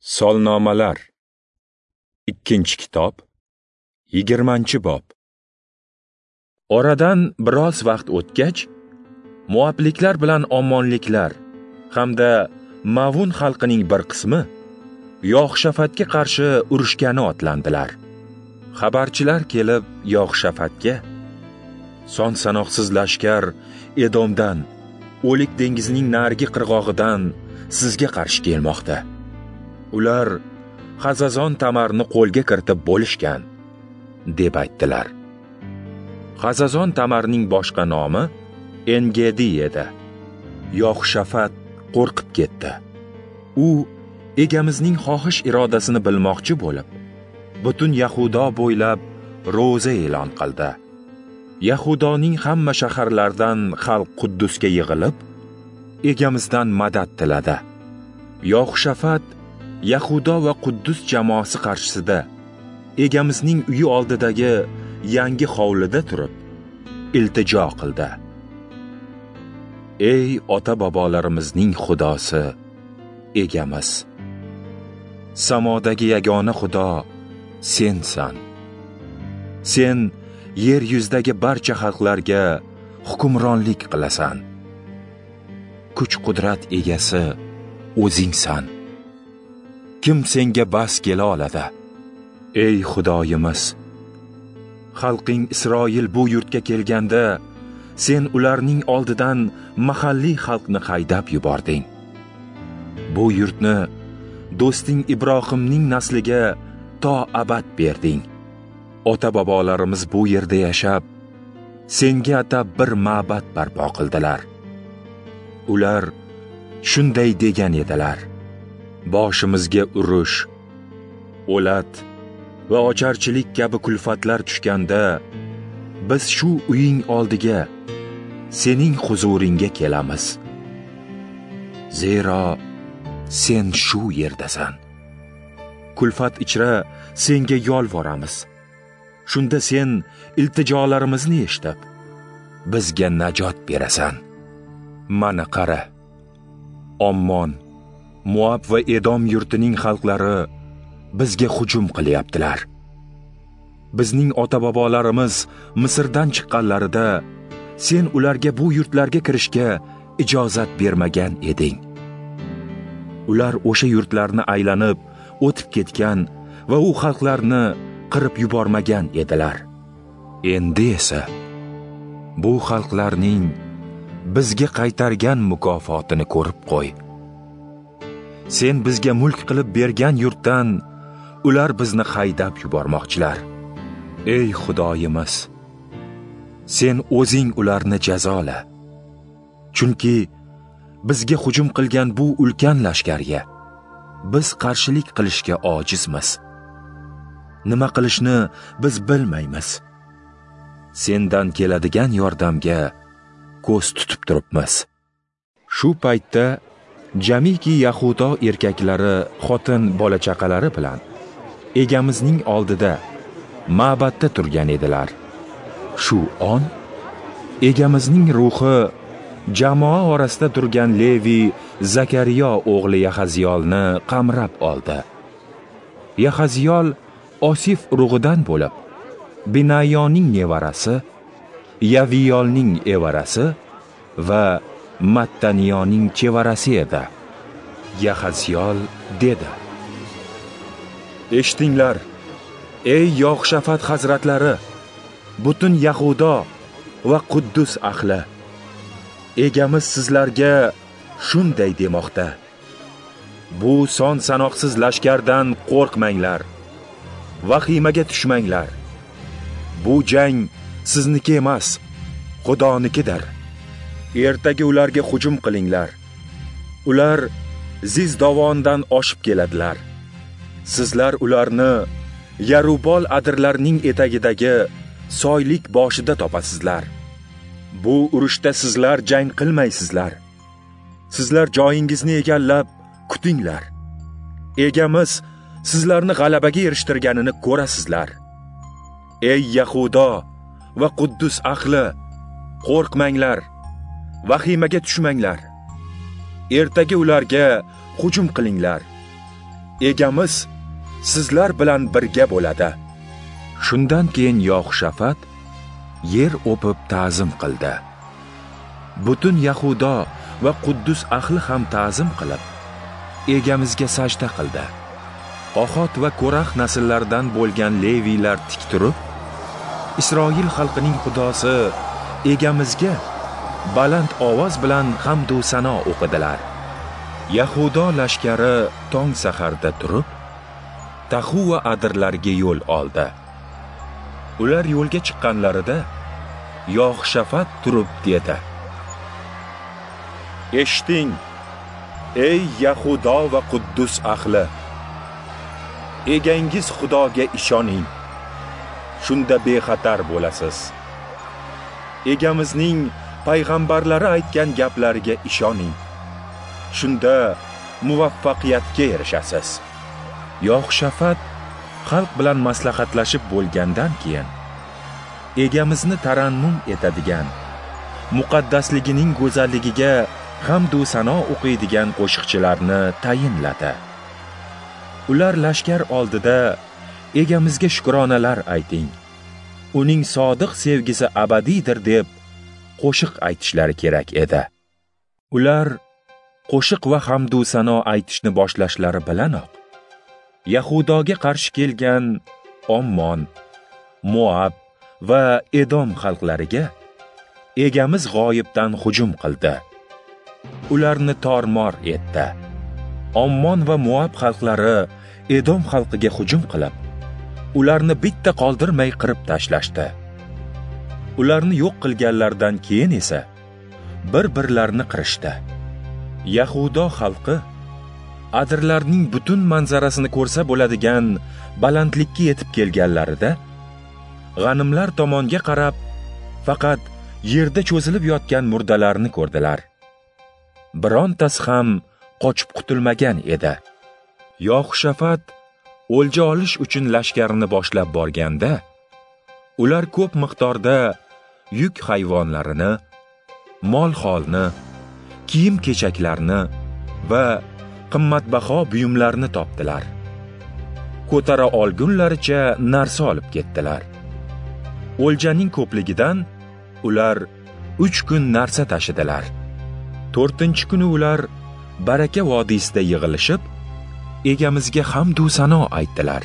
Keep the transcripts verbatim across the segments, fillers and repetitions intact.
Solnomalar ikkinchi kitob yigirmanchi bob. Oradan biroz vaqt o'tgach, Moabliklar bilan Ommonliklar hamda Mavun xalqining bir qismi Yoxshafatga qarshi urushgani otlandilar. Xabarchilar kelib Yoxshafatga: "Son sanoqsiz lashkar Edomdan, O'lik dengizining narigi qirg'og'idan sizga qarshi kelmoqda. Ular Xazazon Tamarni qo'lga kiritib bo'lishgan", deb aytdilar. Xazazon Tamarning boshqa nomi Engedi edi. Yoxshafat qo'rqib ketdi. U egamizning xohish irodasini bilmoqchi bo'lib, butun Yahudo bo'ylab ro'za e'lon qildi. Yahudoning hamma shaharlaridan xalq Quddusga yig'ilib, egamizdan madad tiladi. Yoxshafat Yahudo va Quddus jamoasi qarshisida egamizning uyi oldidagi yangi hovlida turib iltijo qildi: "Ey ota-bobolarimizning Xudosi, egamiz, samodagi yagona Xudo sensan. Sen yer yuzidagi barcha xalqlarga hukmronlik qilasan. Kuch-qudrat egasi o'zingsan. Kim senga bas kela oladi? Ey Xudoyimiz, xalqing Isroil bu yurtga kelganda sen ularning oldidan mahalliy xalqni haydab yubording. Bu yurtni do'sting Ibrohimning nasliga to abad berding. Ota-bobolarimiz bu yerda yashab, senga atab bir ma'bad barpo qildilar. Ular shunday degan edilar: boshimizga urush, o'lat va ocharchilik kabi kulfatlar tushganda biz shu uying oldiga, sening huzuringga kelamiz. Zero sen shu yerdasan. Kulfat ichra senga yolvoramiz. Shunda sen iltijolarimizni eshitib, bizga najot berasan. Mana qara, Ommon, Moab va Edom yurtining xalqlari bizga hujum qilyaptilar. Bizning ota-bobolarimiz Misrdan chiqqanlarida sen ularga bu yurtlarga kirishga ijozat bermagan eding. Ular o'sha yurtlarni aylanib o'tib ketgan va u xalqlarni qirib yubormagan edilar. Endi esa bu xalqlarning bizga qaytargan mukofotini ko'rib qo'y. Sen bizga mulk qilib bergan yurtdan ular bizni haydab yubormoqchilar. Ey Xudoyimiz, sen o'zing ularni jazola. Chunki bizga hujum qilgan bu ulkan lashkarga biz qarshilik qilishga ojizmiz. Nima qilishni biz bilmaymiz. Sendan keladigan yordamga ko'z tutib turibmiz." Shu paytda jamiki Yahudo erkaklari, xotin bola-chaqalari bilan egamizning oldida ma'badda turgan edilar. Shu on egamizning ruhi jamoa orasida turgan Levi Zakariya o'g'li Yaxaziyolni qamrab oldi. Yaxaziyol Osif urug'idan bo'lib, Binayoning nevarasi, Yaviyolning evarasi va Mattaniyoning chevarasi edi. Yaxaziyol dedi: "Eshitinglar, ey Yoxshafat hazratlari, butun Yahudo va Quddus ahli. Egamiz sizlarga shunday demoqda: bu son sanoqsiz lashkardan qo'rqmanglar, vahimaga tushmanglar. Bu jang sizniki emas, Xudonikidir. Ertaga ularga hujum qilinglar. Ular Zizdovondan oshib keladilar. Sizlar ularni Yarubol adirlarining etagidagi soylik boshida topasizlar. Bu urushda sizlar jang qilmaysizlar. Sizlar joyingizni egallab kutinglar. Egamiz sizlarni g'alabaga erishtirganini ko'rasizlar. Ey Yahudo va Quddus ahli, qo'rqmanglar, vahimaga tushmanglar. Ertaga ularga hujum qilinglar. egamiz sizlar bilan birga bo'ladi. Shundan keyin Yohushafat yer o'pib ta'zim qildi. Butun Yahudo va Quddus ahli ham ta'zim qilib, egamizga sajda qildi. Qohot va Ko'rah nasllaridan bo'lgan Leviylar tik turib, Isroil xalqining xudosi egamizga baland ovoz bilan hamd va sano o'qidilar. Yahudo lashkari tong saharda turib, Tahu va Adirlarga yo'l oldi. Ular yo'lga chiqqanlarida Yohushafat turib dedi: Eshiting, ey Yahudo va Quddus ahli, egangiz Xudoga ishoning, shunda bexatar bo'lasiz. Egamizning payg'ambarlari aytgan gaplariga ishoning, shunda muvaffaqiyatga erishasiz. Yohushafat xalq bilan maslahatlashib bo'lgandan keyin egamizni tarannum etadigan, muqaddasligining go'zalligiga hamd va sano o'qiydigan qo'shiqchilarni tayinladi. Ular lashkar oldida egamizga shukronalar ayting, uning sodiq sevgisi abadiydir deb qo'shiq aytishlari kerak edi. Ular qo'shiq va hamd va sano aytishni boshlashlari bilanoq Yahudoga qarshi kelgan Ommon, Moab va Edom xalqlariga egamiz g'oyibdan hujum qildi. Ularni tormor etdi. Ommon va Moab xalqlari Edom xalqiga hujum qilib, ularni bitta qoldirmay qirib tashlashdi. Ularni yo'q qilganlardan keyin esa bir-birlarini qirishdi. Yahudo xalqi Adirlarning butun manzarasini ko'rsa bo'ladigan balandlikka yetib kelganlarida g'animlar tomonga qarab faqat yerda cho'zilib yotgan murdalarni ko'rdilar. Birontasi ham qochib qutulmagan edi. Yohushafat o'lja olish uchun lashkarini boshlab borganda, ular ko'p miqdorda yuk hayvonlarini, mol-holni, kiyim-kechaklarni va qimmatbaho buyumlarni topdilar. Ko'tara olgunlaricha narsa olib ketdilar. O'ljaning ko'pligidan ular uch kun narsa tashidilar. to'rtinchi kuni ular Baraka vodiysida yig'ilishib, egamizga hamd va sano aytdilar.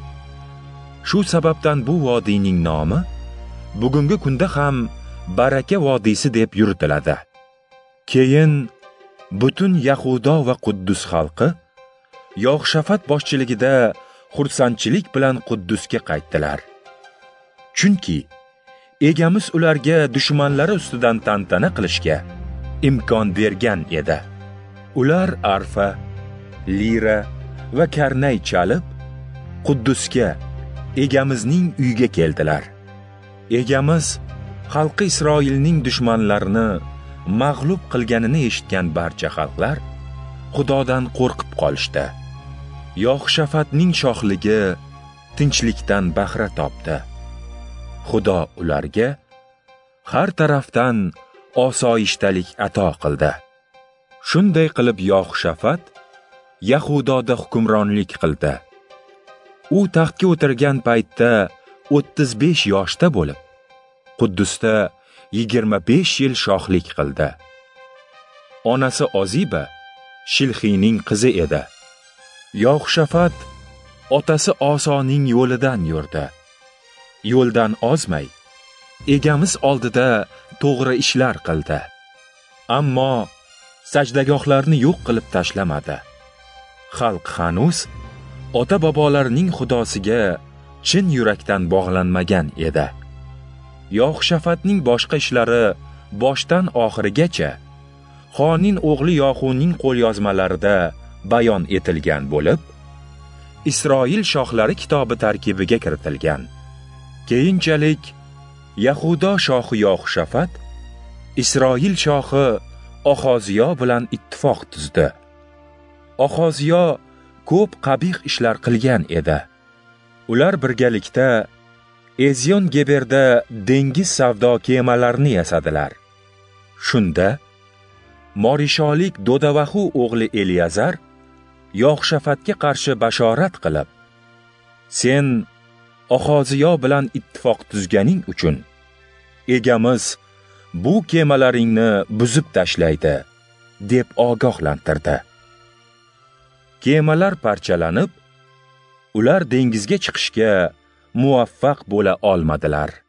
Shu sababdan bu vodiyning nomi bugungi kunda ham Baraka vodiysi deb yuritiladi. Keyin butun Yahudo va Quddus xalqi Yohushafat boshchiligida xursandchilik bilan Quddusga qaytdilar. Chunki egamiz ularga dushmanlari ustidan tantana qilishga imkon bergan edi. Ular arfa, lira va karnay chalib Quddusga, egamizning uyiga keldilar. Egamiz xalqi Isroilning dushmanlarini mag'lub qilganini eshitgan barcha xalqlar Xudodan qo'rqib qolishdi. Yohushafatning shohligi tinchlikdan bahra topdi. Xudo ularga har tarafdan osoyishtalik ato qildi. Shunday qilib Yohushafat Yahudoda hukmronlik qildi. U taxtga o'tirgan paytda o'ttiz besh yoshda bo'lib, Quddusda yigirma besh yil shohlik qildi. Onasi Oziba Shilxining qizi edi. Yohushafat otasi Osoning yo'lidan yurdi. Yo'ldan ozmay, egamiz oldida to'g'ri ishlar qildi. Ammo sajdagohlarni yo'q qilib tashlamadi. Xalq hanuz ota-bobolarining xudosiga chin yurakdan bog'lanmagan edi. Yohushafatning boshqa ishlari boshdan oxirigacha Xonin o'g'li Yohuning qo'lyozmalarida bayon etilgan bo'lib, Isroil shohlari kitobi tarkibiga kiritilgan. Keyinchalik Yahudo shohi Yohushafat Isroil shohi Ohoziyo bilan ittifoq tuzdi. Ohoziyo ko'p qabih ishlar qilgan edi. Ular birgalikda Ezyon Geberda dengiz savdo kemalarini yasadilar. Shunda Morisholik Dodavahu o'g'li Eliazar Yohshafatga qarshi bashorat qilib, sen Ohoziyo bilan ittifoq tuzganing uchun egamiz bu kemalaringni buzib tashlaydi, deb ogohlantirdi. Kemalar parchalanib, ular dengizga chiqishga muvaffaq bo'la olmadilar.